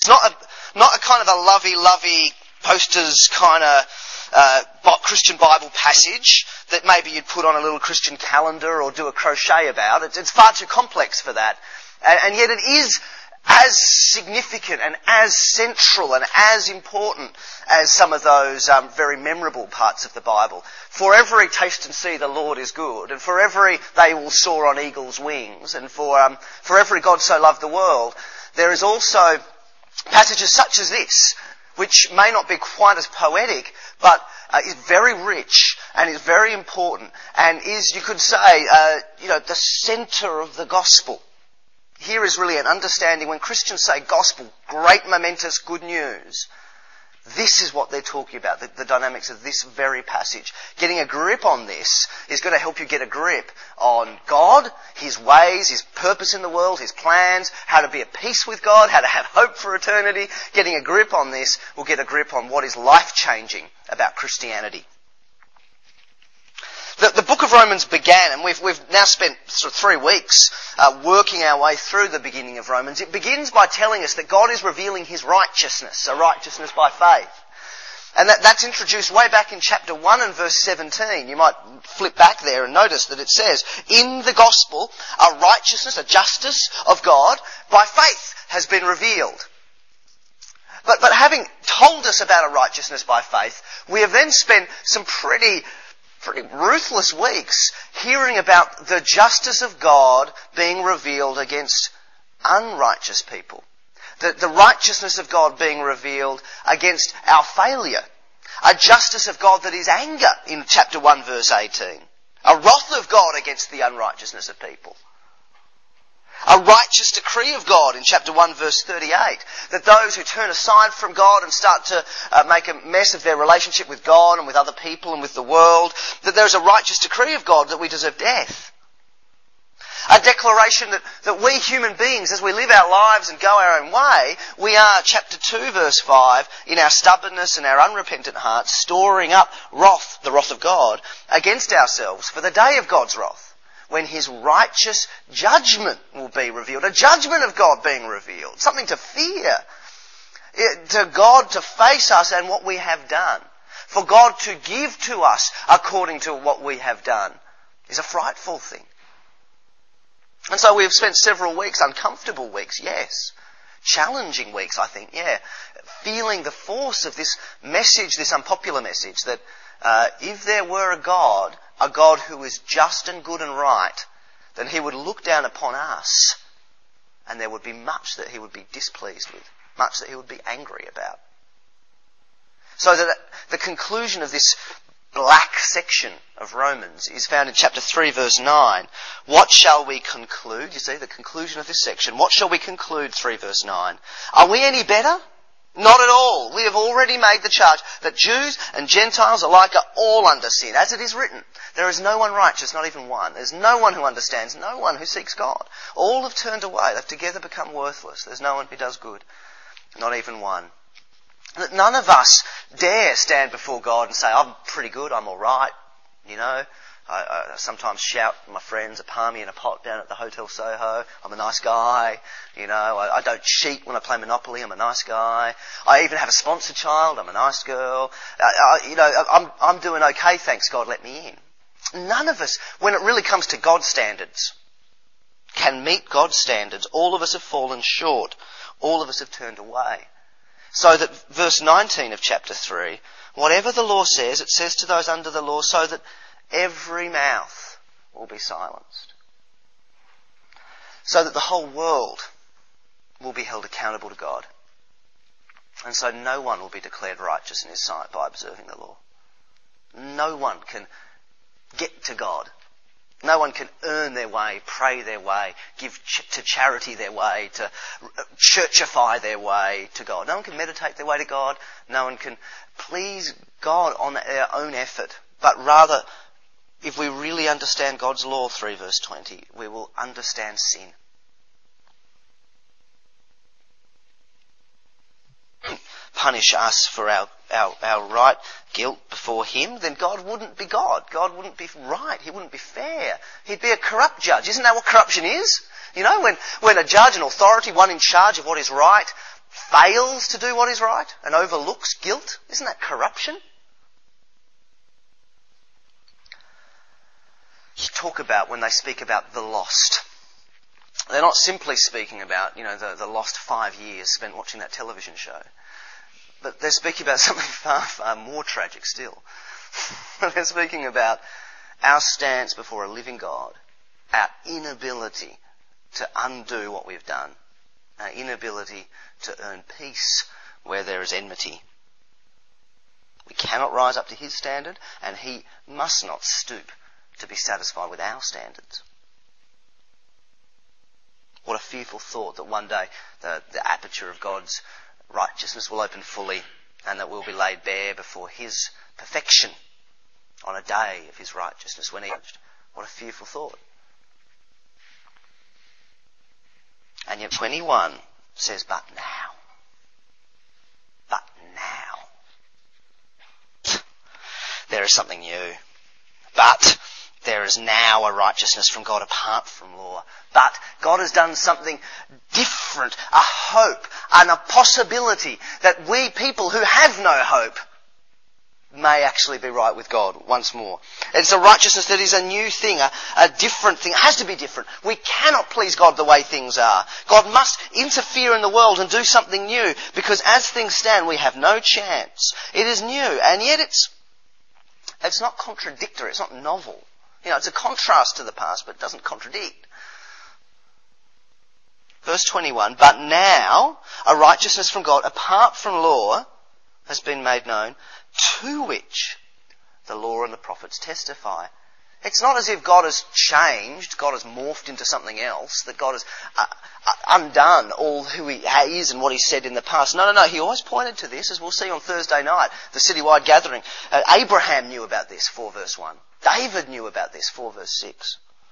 not a kind of a lovey posters kind of Christian Bible passage that maybe you'd put on a little Christian calendar or do a crochet about. It's far too complex for that. And yet it is as significant and as central and as important as some of those very memorable parts of the Bible. For every taste and see the Lord is good, and for every they will soar on eagles' wings, and for every God so loved the world, there is also passages such as this, which may not be quite as poetic, but is very rich and is very important, and is, you could say, the centre of the gospel. Here is really an understanding when Christians say gospel, great momentous good news. This is what they're talking about, the dynamics of this very passage. Getting a grip on this is going to help you get a grip on God, His ways, His purpose in the world, His plans, how to be at peace with God, how to have hope for eternity. Getting a grip on this will get a grip on what is life-changing about Christianity. The book of Romans began, and we've now spent sort of 3 weeks working our way through the beginning of Romans. It begins by telling us that God is revealing His righteousness, a righteousness by faith. And that's introduced way back in chapter 1 and verse 17. You might flip back there and notice that it says, in the gospel, a righteousness, a justice of God by faith has been revealed. But having told us about a righteousness by faith, we have then spent some pretty ruthless weeks hearing about the justice of God being revealed against unrighteous people. The righteousness of God being revealed against our failure. A justice of God that is anger in chapter 1 verse 18. A wrath of God against the unrighteousness of people. A righteous decree of God in chapter 1 verse 38, that those who turn aside from God and start to make a mess of their relationship with God and with other people and with the world, that there is a righteous decree of God that we deserve death. A declaration that we human beings, as we live our lives and go our own way, we are, chapter 2 verse 5, in our stubbornness and our unrepentant hearts, storing up wrath, the wrath of God, against ourselves for the day of God's wrath, when His righteous judgment will be revealed. A judgment of God being revealed. Something to fear. To God to face us and what we have done. For God to give to us according to what we have done is a frightful thing. And so we've spent several weeks, uncomfortable weeks, yes. Challenging weeks, I think, yeah. Feeling the force of this message, this unpopular message, that if there were a God who is just and good and right, then He would look down upon us and there would be much that He would be displeased with, much that He would be angry about. So that the conclusion of this black section of Romans is found in chapter 3 verse 9. What shall we conclude? You see, the conclusion of this section. What shall we conclude, 3 verse 9? Are we any better? Not at all. We have already made the charge that Jews and Gentiles alike are all under sin. As it is written, there is no one righteous, not even one. There's no one who understands, no one who seeks God. All have turned away. They've together become worthless. There's no one who does good, not even one. That none of us dare stand before God and say, I'm pretty good, I'm all right, you know. I sometimes shout at my friends, a palmy in a pot down at the Hotel Soho. I'm a nice guy. You know, I don't cheat when I play Monopoly. I'm a nice guy. I even have a sponsor child. I'm a nice girl. I'm doing okay, thanks God, let me in. None of us, when it really comes to God's standards, can meet God's standards. All of us have fallen short. All of us have turned away. So that verse 19 of chapter 3, whatever the law says, it says to those under the law, so that every mouth will be silenced. So that the whole world will be held accountable to God. And so no one will be declared righteous in His sight by observing the law. No one can get to God. No one can earn their way, pray their way, give to charity their way, to churchify their way to God. No one can meditate their way to God. No one can please God on their own effort. But rather, if we really understand God's law, 3 verse 20, we will understand sin. Punish us for our right guilt before Him, then God wouldn't be God. God wouldn't be right. He wouldn't be fair. He'd be a corrupt judge. Isn't that what corruption is? You know, when a judge, an authority, one in charge of what is right, fails to do what is right and overlooks guilt? Isn't that corruption? You talk about when they speak about the lost. They're not simply speaking about, the lost 5 years spent watching that television show. But they're speaking about something far, far more tragic still. They're speaking about our stance before a living God, our inability to undo what we've done, our inability to earn peace where there is enmity. We cannot rise up to his standard, and he must not stoop to be satisfied with our standards. What a fearful thought that one day the aperture of God's righteousness will open fully and that we'll be laid bare before his perfection on a day of his righteousness when he judged. What a fearful thought. And yet 21 says, but now. There is something new. But there is now a righteousness from God apart from law. But God has done something different, a hope and a possibility that we people who have no hope may actually be right with God once more. It's a righteousness that is a new thing, a different thing. It has to be different. We cannot please God the way things are. God must interfere in the world and do something new, because as things stand we have no chance. It is new, and yet it's not contradictory, it's not novel. It's a contrast to the past, but it doesn't contradict. Verse 21, but now a righteousness from God apart from law has been made known, to which the law and the prophets testify. It's not as if God has changed, God has morphed into something else, that God has undone all who he is and what he said in the past. No, he always pointed to this, as we'll see on Thursday night, the citywide gathering. Abraham knew about this, 4 verse 1. David knew about this, 4 verse 6.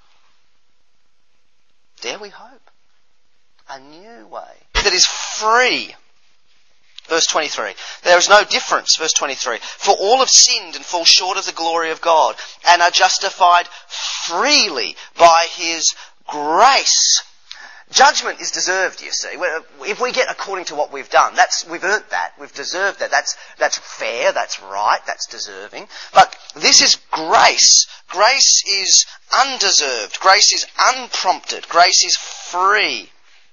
Dare we hope? A new way that is free. Verse 23. There is no difference, verse 23. For all have sinned and fall short of the glory of God, and are justified freely by his grace. Judgment is deserved, you see. If we get according to what we've done, we've earned that, we've deserved that. That's fair, that's right, that's deserving. But this is grace. Grace is undeserved. Grace is unprompted. Grace is free.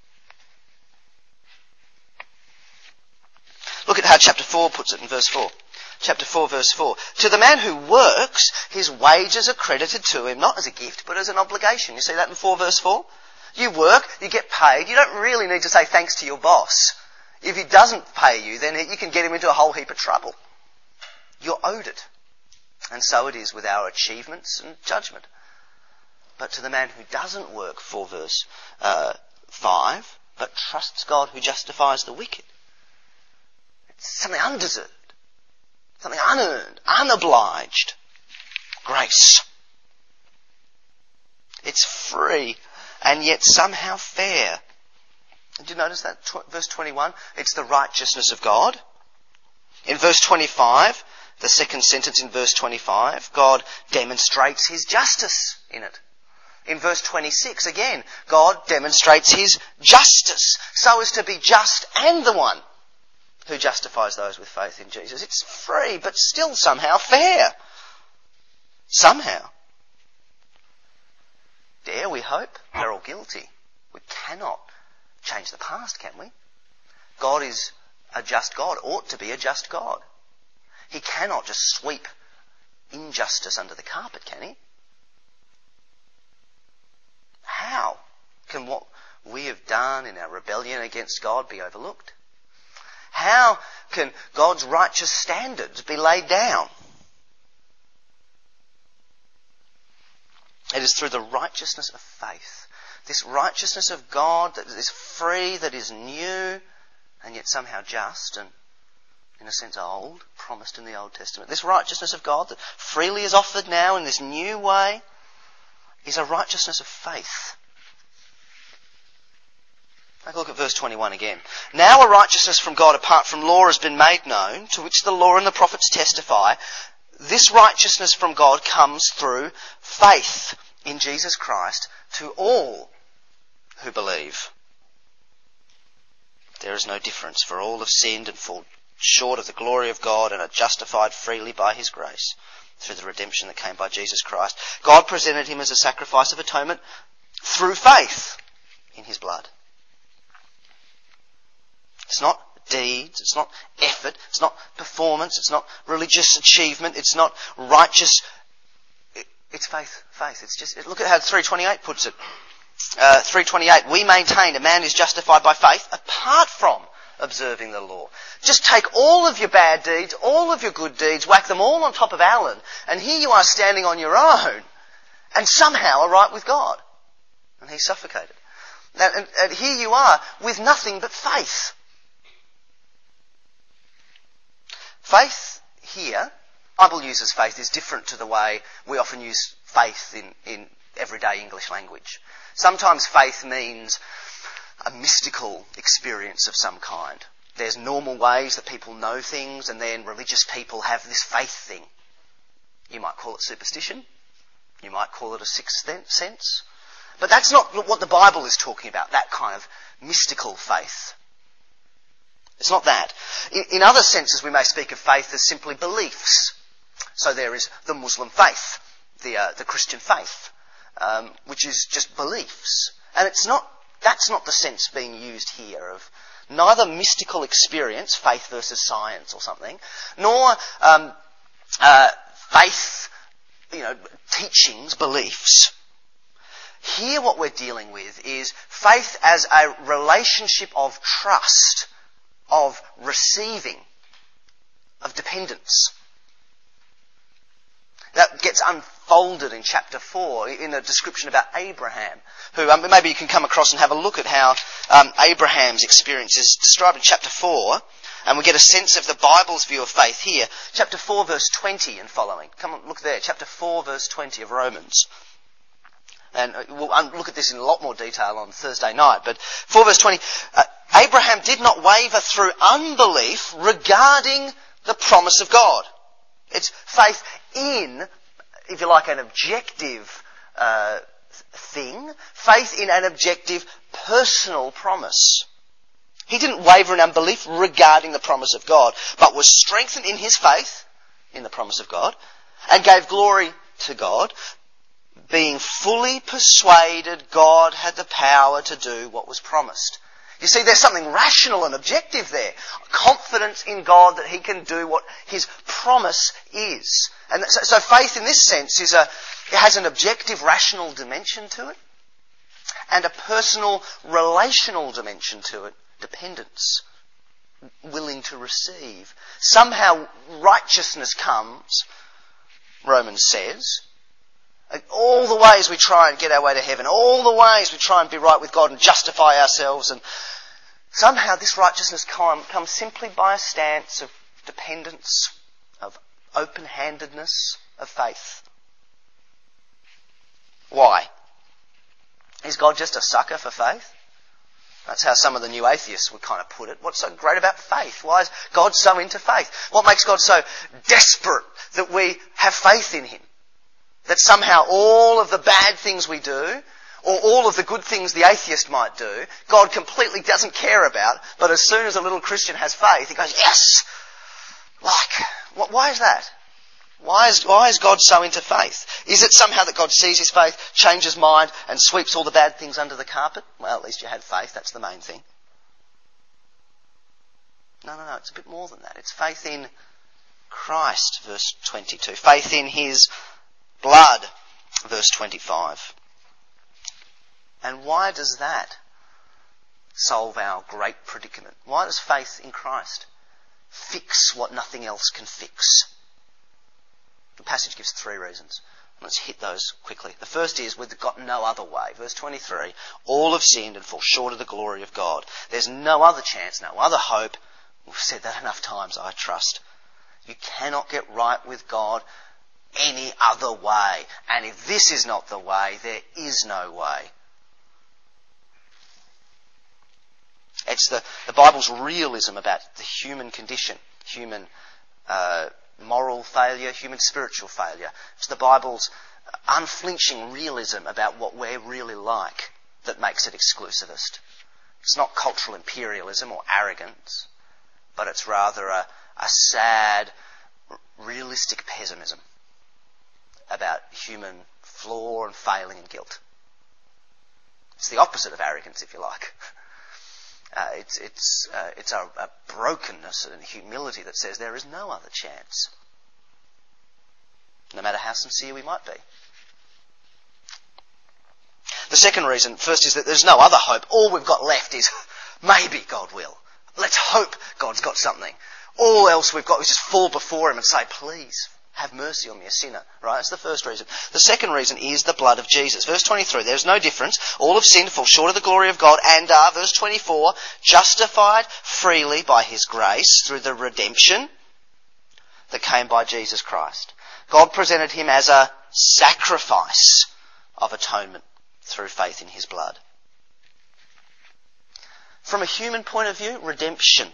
Look at how chapter 4 puts it in verse 4. Chapter 4 verse 4. To the man who works, his wages are credited to him, not as a gift, but as an obligation. You see that in 4 verse 4? You work, you get paid. You don't really need to say thanks to your boss. If he doesn't pay you, then you can get him into a whole heap of trouble. You're owed it. And so it is with our achievements and judgment. But to the man who doesn't work, 4 verse 5, but trusts God who justifies the wicked, it's something undeserved, something unearned, unobliged. Grace. It's free and yet somehow fair. Did you notice that? Verse 21, it's the righteousness of God. In verse 25, the second sentence in verse 25, God demonstrates his justice in it. In verse 26, again, God demonstrates his justice so as to be just and the one who justifies those with faith in Jesus. It's free, but still somehow fair. Somehow. Dare we hope? We're all guilty. We cannot change the past, can we? God is a just God, ought to be a just God. He cannot just sweep injustice under the carpet, can he? How can what we have done in our rebellion against God be overlooked? How can God's righteous standards be laid down? It is through the righteousness of faith. This righteousness of God that is free, that is new, and yet somehow just and, in a sense, old, promised in the Old Testament. This righteousness of God that freely is offered now in this new way is a righteousness of faith. Take a look at verse 21 again. Now a righteousness from God apart from law has been made known, to which the law and the prophets testify. This righteousness from God comes through faith in Jesus Christ to all who believe. there is no difference, for all have sinned and fall short of the glory of God and are justified freely by his grace through the redemption that came by Jesus Christ. God presented him as a sacrifice of atonement through faith in his blood. It's not deeds, it's not effort, it's not performance, it's not religious achievement, it's not righteous. It's faith. It's just, look at how 3:28 puts it. 3:28, we maintain a man is justified by faith apart from observing the law. Just take all of your bad deeds, all of your good deeds, whack them all on top of Alan, and here you are standing on your own, and somehow are right with God. And he's suffocated. And here you are with nothing but faith. Faith here, the Bible uses faith, is different to the way we often use faith in everyday English language. Sometimes faith means a mystical experience of some kind. There's normal ways that people know things, and then religious people have this faith thing. You might call it superstition. You might call it a sixth sense. But that's not what the Bible is talking about, that kind of mystical faith. It's not that. In other senses, we may speak of faith as simply beliefs. So there is the Muslim faith, the Christian faith, which is just beliefs. And that's not the sense being used here of neither mystical experience, faith versus science or something, nor faith, teachings, beliefs. Here what we're dealing with is faith as a relationship of trust, of receiving, of dependence. That gets unfolded in chapter 4 in a description about Abraham, who maybe you can come across and have a look at how Abraham's experience is described in chapter 4, and we get a sense of the Bible's view of faith here. Chapter 4 verse 20 and following. Come on, look there. Chapter 4 verse 20 of Romans. And we'll look at this in a lot more detail on Thursday night. But 4 verse 20, Abraham did not waver through unbelief regarding the promise of God. It's faith in, if you like, an objective thing. Faith in an objective personal promise. He didn't waver in unbelief regarding the promise of God, but was strengthened in his faith in the promise of God and gave glory to God, being fully persuaded God had the power to do what was promised. You see, there's something rational and objective there. Confidence in God that he can do what his promise is. And so faith in this sense it has an objective, rational dimension to it, and a personal, relational dimension to it, dependence, willing to receive. Somehow righteousness comes, Romans says. All the ways we try and get our way to heaven, all the ways we try and be right with God and justify ourselves, and somehow this righteousness comes simply by a stance of dependence, of open-handedness, of faith. Why? Is God just a sucker for faith? That's how some of the new atheists would kind of put it. What's so great about faith? Why is God so into faith? What makes God so desperate that we have faith in him? That somehow all of the bad things we do, or all of the good things the atheist might do, God completely doesn't care about, but as soon as a little Christian has faith, he goes, yes! Why is that? Why is God so into faith? Is it somehow that God sees his faith, changes mind, and sweeps all the bad things under the carpet? Well, at least you had faith, that's the main thing. No, it's a bit more than that. It's faith in Christ, verse 22. Faith in his blood, verse 25. And why does that solve our great predicament? Why does faith in Christ fix what nothing else can fix? The passage gives 3 reasons. Let's hit those quickly. The first is we've got no other way. Verse 23, all have sinned and fall short of the glory of God. There's no other chance, no other hope. We've said that enough times, I trust. You cannot get right with God any other way. And if this is not the way, there is no way. It's the Bible's realism about the human condition, human moral failure, human spiritual failure. It's the Bible's unflinching realism about what we're really like that makes it exclusivist. It's not cultural imperialism or arrogance, but it's rather a sad, realistic pessimism about human flaw and failing and guilt. It's the opposite of arrogance, if you like. It's a brokenness and humility that says there is no other chance, no matter how sincere we might be. The second reason, first, is that there's no other hope. All we've got left is maybe God will. Let's hope God's got something. All else we've got is just fall before him and say, please, have mercy on me, a sinner. Right? That's the first reason. The second reason is the blood of Jesus. Verse 23, there's no difference. All have sinned, fall short of the glory of God, and are, verse 24, justified freely by his grace through the redemption that came by Jesus Christ. God presented him as a sacrifice of atonement through faith in his blood. From a human point of view, redemption.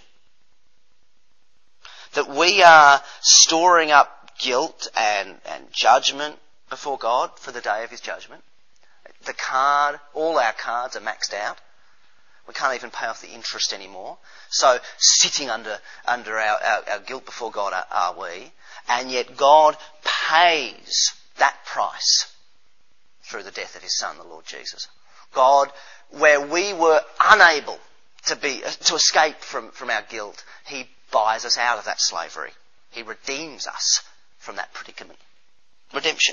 That we are storing up guilt and judgment before God for the day of his judgment. All our cards are maxed out. We can't even pay off the interest anymore. So sitting under our guilt before God are we. And yet God pays that price through the death of his Son, the Lord Jesus. God, where we were unable to escape from our guilt, he buys us out of that slavery. He redeems us from that predicament. Redemption.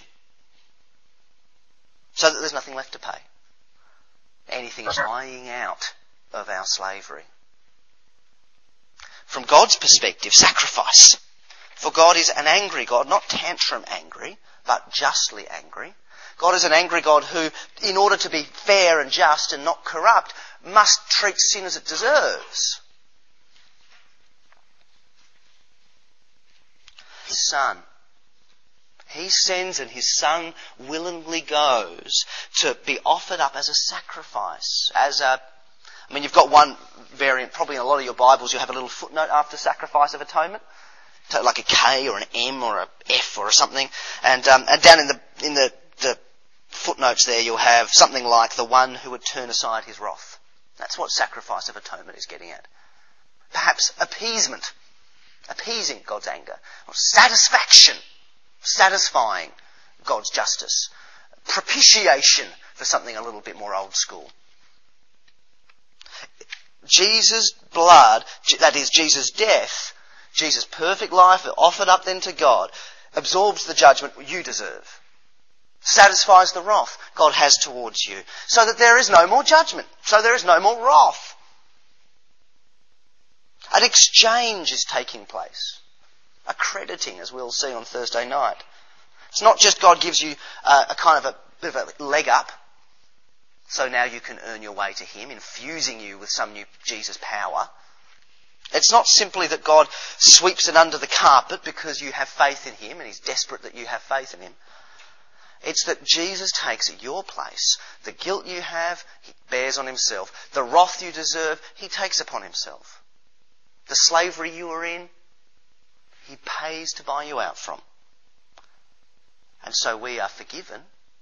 So that there's nothing left to pay. Anything is buying out of our slavery. From God's perspective, sacrifice. For God is an angry God, not tantrum angry, but justly angry. God is an angry God who, in order to be fair and just and not corrupt, must treat sin as it deserves. His Son. He sends and his Son willingly goes to be offered up as a sacrifice. You've got one variant, probably in a lot of your Bibles you have a little footnote after sacrifice of atonement. Like a K or an M or a F or something. And down in the footnotes there you'll have something like the one who would turn aside his wrath. That's what sacrifice of atonement is getting at. Perhaps appeasement. Appeasing God's anger. Or satisfaction. Satisfying God's justice. Propitiation for something a little bit more old school. Jesus' blood, that is Jesus' death, Jesus' perfect life offered up then to God, absorbs the judgment you deserve. Satisfies the wrath God has towards you. So that there is no more judgment. So there is no more wrath. An exchange is taking place. A crediting, as we'll see on Thursday night. It's not just God gives you a bit of a leg up, so now you can earn your way to him, infusing you with some new Jesus power. It's not simply that God sweeps it under the carpet because you have faith in him and he's desperate that you have faith in him. It's that Jesus takes your place. The guilt you have, he bears on himself. The wrath you deserve, he takes upon himself. The slavery you are in, he pays to buy you out from. And so we are forgiven,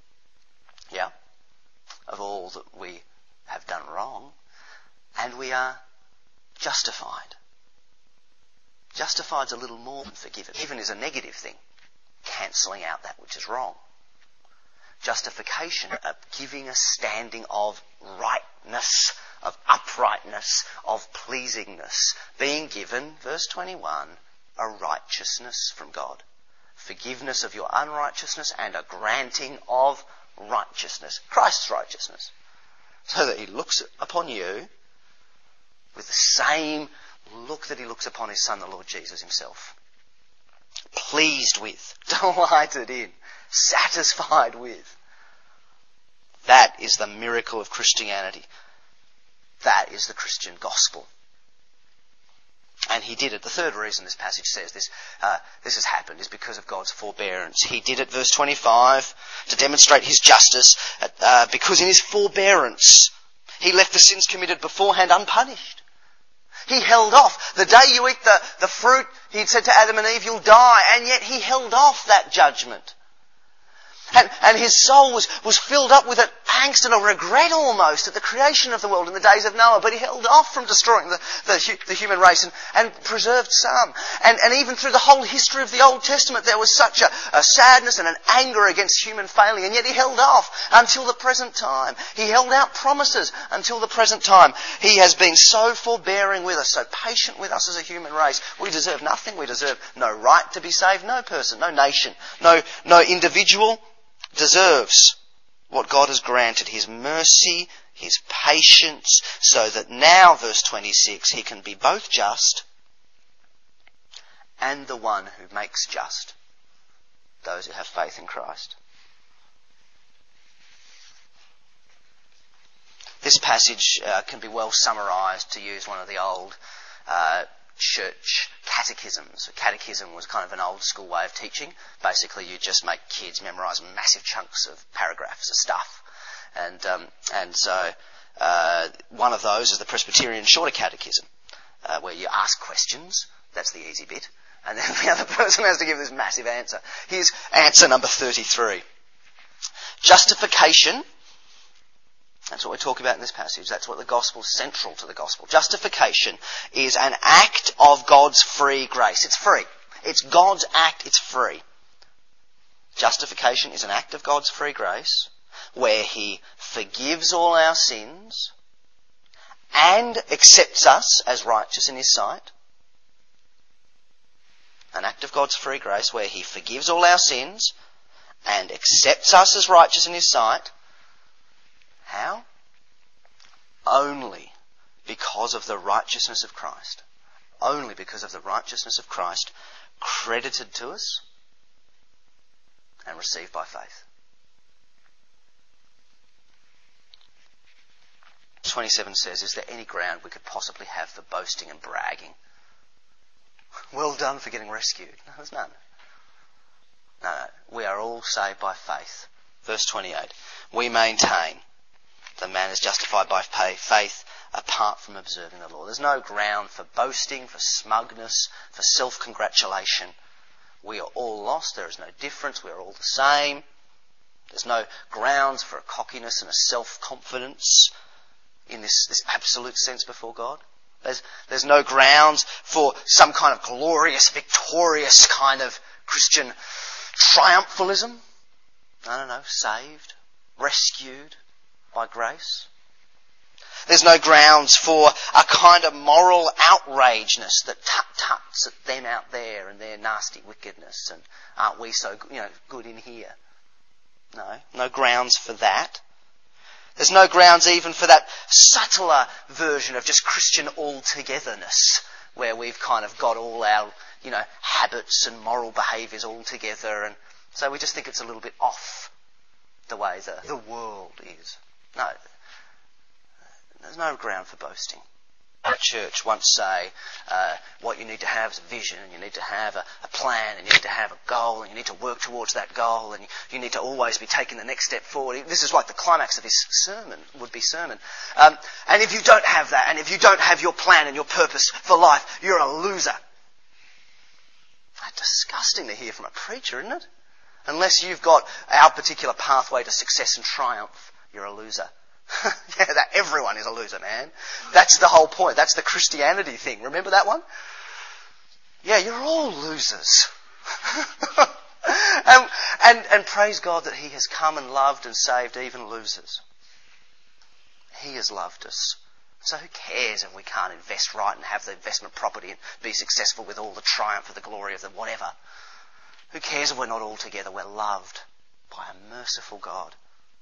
of all that we have done wrong, and we are justified. Justified's a little more than forgiven. Forgiven is a negative thing, cancelling out that which is wrong. Justification, giving a standing of rightness, of uprightness, of pleasingness, being given, verse 21, a righteousness from God. Forgiveness of your unrighteousness and a granting of righteousness, Christ's righteousness. So that he looks upon you with the same look that he looks upon his Son, the Lord Jesus himself. Pleased with, delighted in, satisfied with. That is the miracle of Christianity. That is the Christian gospel. And he did it. The third reason this passage says this has happened is because of God's forbearance. He did it, verse 25, to demonstrate his justice, because in his forbearance he left the sins committed beforehand unpunished. He held off. The day you eat the fruit, he'd said to Adam and Eve, you'll die, and yet he held off that judgment. And his soul was filled up with an angst and a regret almost at the creation of the world in the days of Noah, but he held off from destroying the human race and preserved some. And even through the whole history of the Old Testament, there was such a sadness and an anger against human failing, and yet he held off until the present time. He held out promises until the present time. He has been so forbearing with us, so patient with us as a human race. We deserve nothing. We deserve no right to be saved. No person, no nation, no individual deserves what God has granted, his mercy, his patience, so that now, verse 26, he can be both just and the one who makes just those who have faith in Christ. This passage can be well summarised, to use one of the old church catechisms. A catechism was kind of an old school way of teaching. Basically, you just make kids memorise massive chunks of paragraphs of stuff. And so one of those is the Presbyterian Shorter Catechism, where you ask questions. That's the easy bit. And then the other person has to give this massive answer. Here's answer number 33. Justification. That's what we're talking about in this passage. That's what the gospel is central to the gospel. Justification is an act of God's free grace. It's free. It's God's act. It's free. Justification is an act of God's free grace where he forgives all our sins and accepts us as righteous in his sight. An act of God's free grace where he forgives all our sins and accepts us as righteous in his sight. How? Only because of the righteousness of Christ. Only because of the righteousness of Christ credited to us and received by faith. 27 says, is there any ground we could possibly have for boasting and bragging? Well done for getting rescued. No, there's none. No. We are all saved by faith. Verse 28. We maintain the man is justified by faith apart from observing the law. There's no ground for boasting, for smugness, for self-congratulation. We are all lost. There is no difference. We are all the same. There's no grounds for a cockiness and a self-confidence in this absolute sense before God. There's no grounds for some kind of glorious, victorious kind of Christian triumphalism. No. Saved, rescued by grace. There's no grounds for a kind of moral outrageness that tuts at them out there and their nasty wickedness and aren't we so good in here. No grounds for that. There's no grounds even for that subtler version of just Christian all-togetherness where we've kind of got all our, habits and moral behaviours all together, and so we just think it's a little bit off the way the world is. No, there's no ground for boasting. Our church once say what you need to have is a vision, and you need to have a plan, and you need to have a goal, and you need to work towards that goal, and you need to always be taking the next step forward. This is like the climax of his would-be sermon. And if you don't have that, and if you don't have your plan and your purpose for life, you're a loser. That's disgusting to hear from a preacher, isn't it? Unless you've got our particular pathway to success and triumph, you're a loser. Everyone is a loser, man. That's the whole point. That's the Christianity thing. Remember that one? Yeah, you're all losers. and praise God that he has come and loved and saved even losers. He has loved us. So who cares if we can't invest right and have the investment property and be successful with all the triumph of the glory of the whatever? Who cares if we're not all together? We're loved by a merciful God.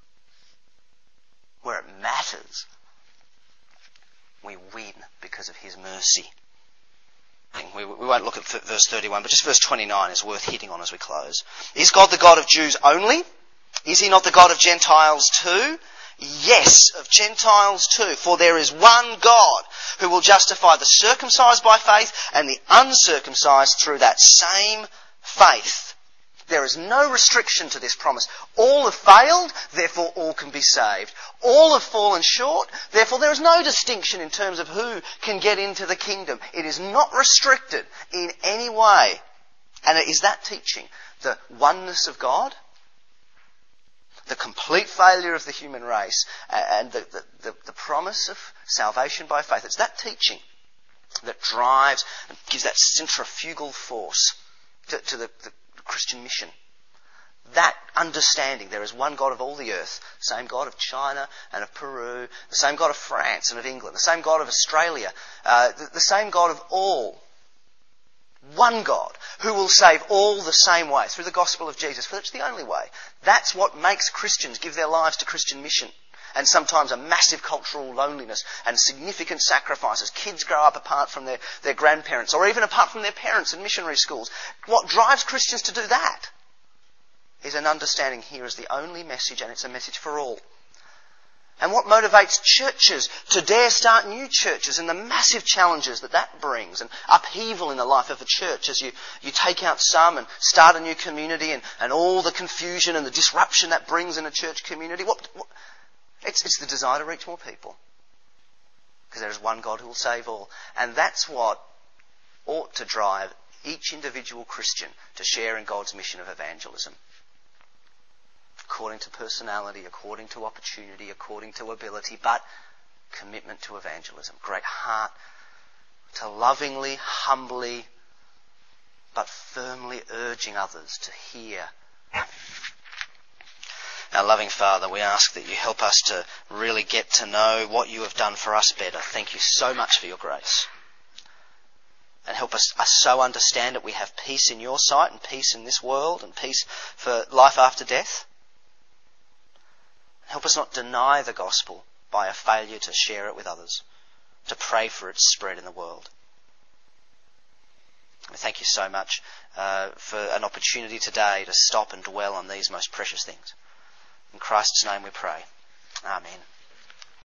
Where it matters, we win because of his mercy. We won't look at verse 31, but just verse 29 is worth hitting on as we close. Is God the God of Jews only? Is he not the God of Gentiles too? Yes, of Gentiles too. For there is one God who will justify the circumcised by faith and the uncircumcised through that same faith. There is no restriction to this promise. All have failed, therefore all can be saved. All have fallen short, therefore there is no distinction in terms of who can get into the kingdom. It is not restricted in any way. And it is that teaching, the oneness of God the complete failure of the human race, and the promise of salvation by faith. It's that teaching that drives and gives that centrifugal force to the Christian mission. That understanding, there is one God of all the earth, the same God of China and of Peru, the same God of France and of England, the same God of Australia, the same God of all. One God who will save all the same way, through the gospel of Jesus, for it's the only way. That's what makes Christians give their lives to Christian mission. And sometimes a massive cultural loneliness and significant sacrifices. Kids grow up apart from their grandparents, or even apart from their parents in missionary schools. What drives Christians to do that is an understanding here is the only message, and it's a message for all. And what motivates churches to dare start new churches, and the massive challenges that brings, and upheaval in the life of a church as you take out some and start a new community, and all the confusion and the disruption that brings in a church community. It's the desire to reach more people. Because there is one God who will save all. And that's what ought to drive each individual Christian to share in God's mission of evangelism. According to personality, according to opportunity, according to ability, but commitment to evangelism. Great heart to lovingly, humbly, but firmly urging others to hear. Our loving Father, we ask that you help us to really get to know what you have done for us better. Thank you so much for your grace. And help us so understand that we have peace in your sight, and peace in this world, and peace for life after death. Help us not deny the gospel by a failure to share it with others, to pray for its spread in the world. We thank you so much for an opportunity today to stop and dwell on these most precious things. In Christ's name we pray. Amen.